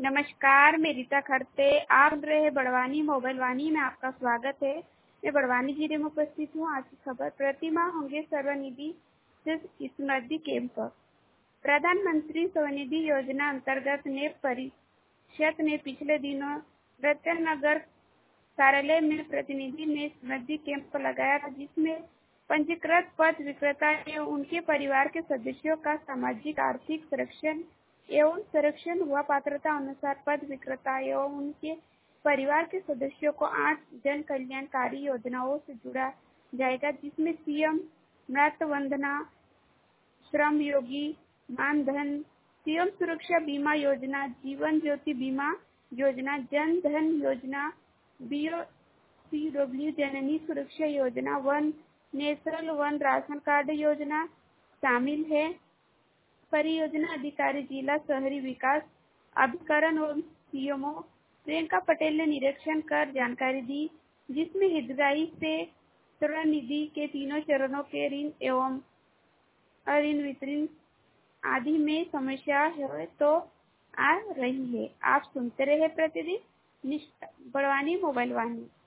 नमस्कार, मैं रीता खड़ते। आप सुन रहे हैं बड़वानी मोबाइल वाणी में आपका स्वागत है। मैं बड़वानी जिले में उपस्थित हूँ। आज की खबर, प्रतिमाह होंगे स्वनिधि से स्मृति कैंप। प्रधानमंत्री स्वनिधि योजना अंतर्गत नेप परिषद ने पिछले दिनों रत्नगर कार्यालय में प्रतिनिधि ने स्मृति कैंप लगाया था, जिसमें पंजीकृत पथ विक्रेता एवं उनके परिवार के सदस्यों का सामाजिक आर्थिक संरक्षण हुआ। पात्रता अनुसार पथ विक्रेता एवं उनके परिवार के सदस्यों को 8 जन कल्याणकारी योजनाओं से जोड़ा जाएगा, जिसमें सीएम मृत वंदना, श्रम योगी मानधन, सीएम सुरक्षा बीमा योजना, जीवन ज्योति बीमा योजना, जन धन योजना, बीओसीडब्ल्यू जननी सुरक्षा योजना, one national one ration card योजना शामिल है। परियोजना अधिकारी जिला शहरी विकास अभिकरण और सीएमओ प्रियंका पटेल ने निरीक्षण कर जानकारी दी, जिसमें हितग्राही से स्वनिधि के तीनों चरणों के ऋण एवं ऋण वितरण आदि में समस्या है तो आ रही है। आप सुनते रहे प्रतिदिन बड़वानी मोबाइल वाणी।